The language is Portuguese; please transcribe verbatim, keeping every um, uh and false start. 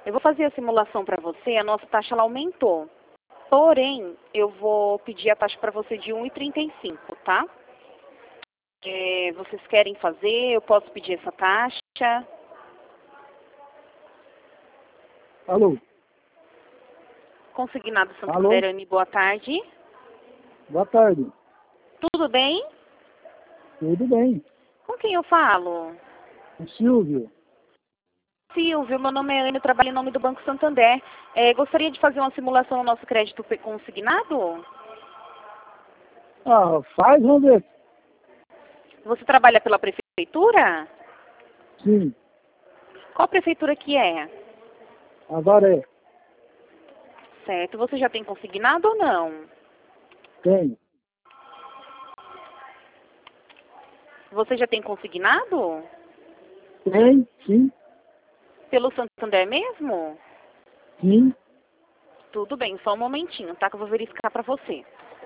Eu vou fazer a simulação para você, a nossa taxa ela aumentou. Porém, eu vou pedir a taxa para você de um e trinta e cinco, tá? É, vocês querem fazer? Eu posso pedir essa taxa? Alô? Consignado Alô? Santanderani, boa tarde. Boa tarde. Tudo bem? Tudo bem. Com quem eu falo? O Silvio. Silvio, meu nome é Ana, eu trabalho em nome do Banco Santander. É, gostaria de fazer uma simulação no nosso crédito consignado? Ah, faz, vamos ver. Você trabalha pela prefeitura? Sim, Qual prefeitura que é? agora é. Certo. Você já tem consignado ou não? Tem. Você já tem consignado? Tem, sim, Pelo Santander mesmo? sim. Tudo bem, só um momentinho, tá? Que eu vou verificar para você.